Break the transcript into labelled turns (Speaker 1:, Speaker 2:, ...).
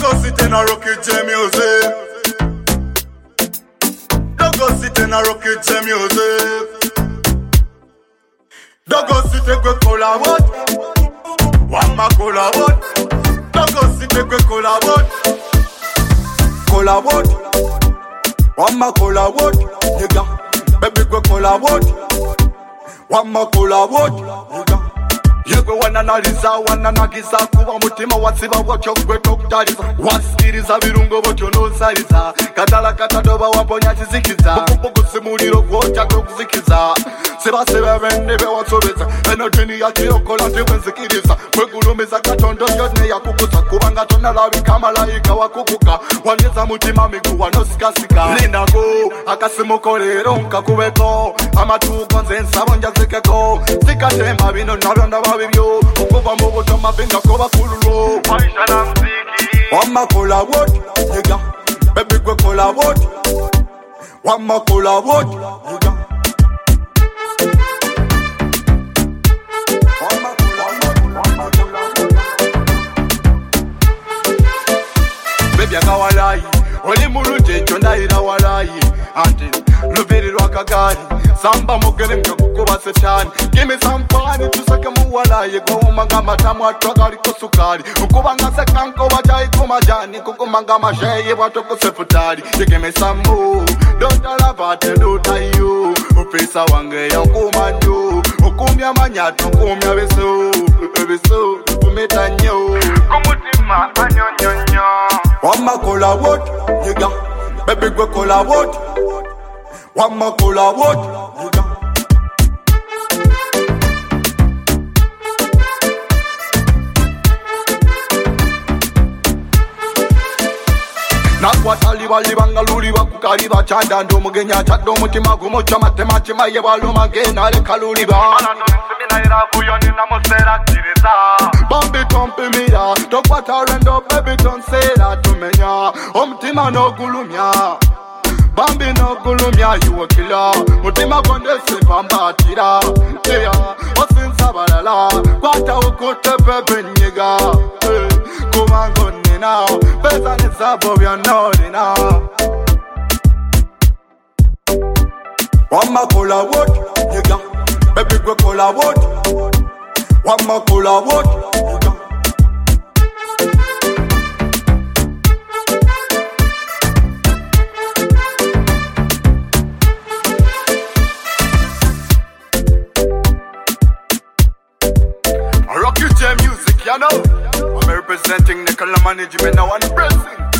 Speaker 1: go sit in a Rocket J music. Don't go sit in a Rocket J music. Don't go sit in a cola what? One ma cola what? Don't go sit in a cola what? Cola what? One ma cola what? Nigga, baby go cola what? One ma cola what? Nigga. Yego wananaliza wananagiza kuba mutima wasiba wacho gwe tokutaliza wasikiriza birungo botyo nosaliza katala katadoba wamponya kizikiza kusimuliro gwocha tokuzikiza seba bende bewatsobeza enotini yakirokola tebwenzikiriza kwegulumiza katondo yone yakukuza kubanga tonalabi kamalayika wakukuka wanyeza mutima miguwa nosikasika linako akasimukolero nkakubeko amatuko nze nsabo njazikeko sikatemba bino nalonda babibyo okuva mu buto mabinga koba kululo maisha na mziki wama kola what nigga baby gwe kola what wama kola what nigga baby akawalai oli mulunje chondaira walai ante lubiri lwakagari samba mugere mkukuba setani give me some fun tusake muwalaye gomanga matamu atwagali kusukari ukubanga sekanko bajai kumajani kukumanga masheye batoko sefutari give me some more don't alaba tendo tayo upesa wange yankumanyo ukumya manyato kumya beso kumetanyo kumutima anyonyonyo wama kola what nigga baby gwe kola what wama kola what nigga nakwatali balibanga luli bakukali bachanda ndo mugenya chado mutima gumocha matema chima ye baloma gena le kaluliba Bambi tompe mira tokwata rendo baby don't say that to menya omtima no gulumya Bambi no gulumya you a killer mutima gonde sepambatira yeah osinsa balala kwata ukote pepe nyega kumango now better than sabo we are not now wama kola what nigga baby gwe kola what wama kola what nigga Rocket J music, you know. I'm representing the color management now and pressing.